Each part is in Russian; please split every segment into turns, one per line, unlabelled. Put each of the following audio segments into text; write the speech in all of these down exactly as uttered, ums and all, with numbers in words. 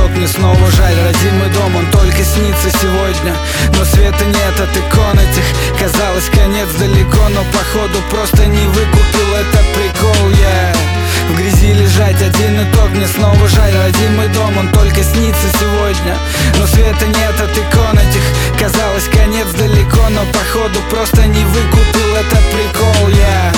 итог мне снова жаль. Родимый дом, он только снится сегодня, но света нет от икон этих. Казалось, конец далеко, но походу просто не выкупил этот прикол. Я в грязи лежать, один итог мне снова жаль. Родимый дом, он только снится сегодня, но света нет от икон этих. Казалось, конец далеко, но походу просто не выкупил этот прикол. Я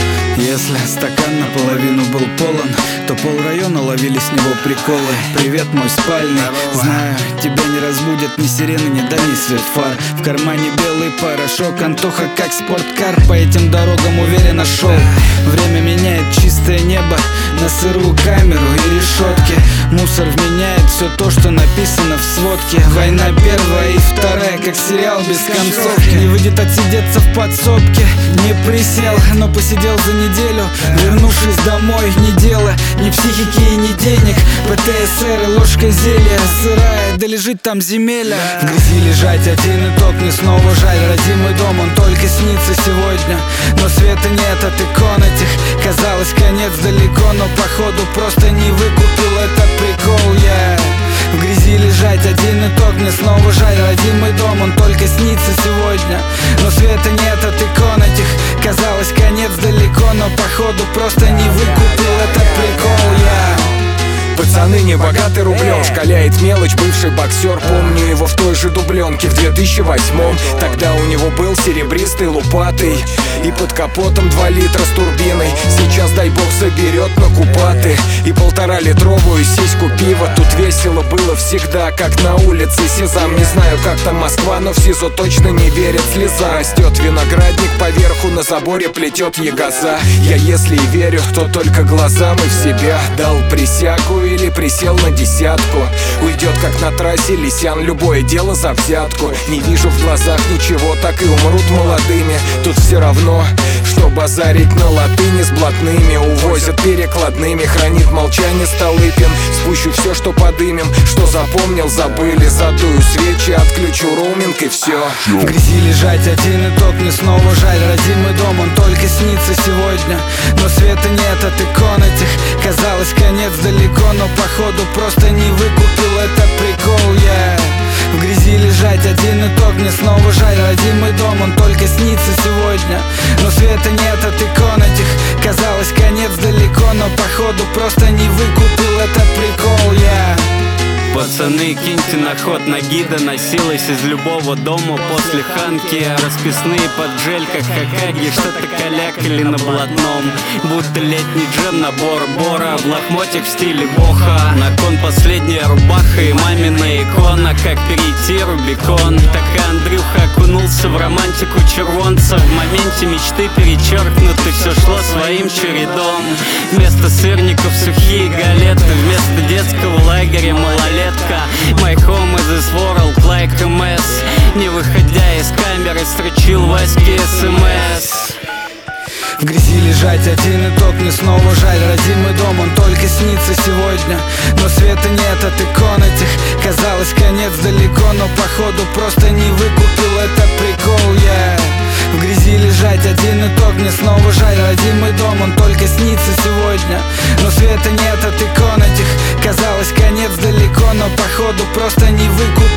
Если стакан наполовину был полон, то полрайона ловили с него приколы. Привет, мой спальный, знаю, тебя не разбудят ни сирены, ни дальний свет фар. В кармане белый порошок, Антоха как спорткар по этим дорогам уверенно шел. Время меняет чистое небо на сырую камеру и решетки. Мусор вменяет все то, что написано в сводке. Война первая и вторая, как сериал без концовки. Не выйдет отсидеться в подсобке, не присел, но посидел за неделю. Вернувшись домой, ни дела, ни психики и ни денег. ПТСР и ложка зелья сырая, да лежит там земеля. В грязи лежать, один итог мне снова жаль. Родимый дом, он только снится сегодня, но света нет от икон этих. Казалось, конец далеко, но походу просто не выкупил этот прикол. Я в грязи лежать, один итог мне снова жаль. Родимый дом, он только снится сегодня, но света нет от икон этих. Казалось, конец далеко, но походу просто не выкупил этот прикол. Я
Пацаны не богаты рублем, шкаляет мелочь бывший боксер. Помню его в той же дубленке в две тысячи восьмом. Тогда у него был серебристый лупатый и под капотом два литра с турбиной. Сейчас, дай бог, соберет на купаты и полтора литровую сиську пива. Тут весело было всегда, как на улице Сезам. Не знаю, как там Москва, но в СИЗО точно не верят. Слеза растет, виноградник поверху на заборе плетет ягоза. Я если и верю, то только глазам и в себя дал присягу или присел на десятку. Уйдет как на трассе Лисян, любое дело за взятку. Не вижу в глазах ничего, так и умрут молодыми. Тут все равно, что базарить на латыни с блатными. Увозят перекладными, хранит молчание Столыпин. Спущу все, что подымем, что запомнил, забыли. Задую свечи, отключу роуминг и все.
В грязи лежать, один итог мне снова жаль. Родимый дом, он только снится сегодня, но света нет от икон этих. Казалось, конец далеко, но походу просто не выкупил этот прикол. Я в грязи лежать, один итог мне снова жаль. Родимый дом, он только снится сегодня, но света нет от икон этих. Казалось, конец далеко, но походу просто не выкупил этот прикол. Я
Пацаны, киньте на ход, на гида носилась из любого дома после ханки. Расписные под джель, как хакаги, что-то калякали на блатном. Будто летний джем, набор бора, в лохмотьях в стиле боха. На кон последняя рубаха и мамина икона. Как перейти Рубикон. Так и Андрюха окунулся в романтику червонца. В моменте мечты перечеркнуты, все шло своим чередом. Вместо сырников сухие галеты, вместо детского лагеря малолетка. My home is this world like a mess. Не выходя из камеры, строчил Ваське СМС.
В грязи лежать, один итог мне снова жаль. Родимый дом, он только снится сегодня, но света нет от икон этих. Казалось, конец далеко, но походу просто не выкупил этот прикол. Я в грязи лежать, один итог мне снова жаль. Родимый дом, он только снится сегодня, но света нет от икон этих. Казалось, конец далеко, но походу просто не выкупил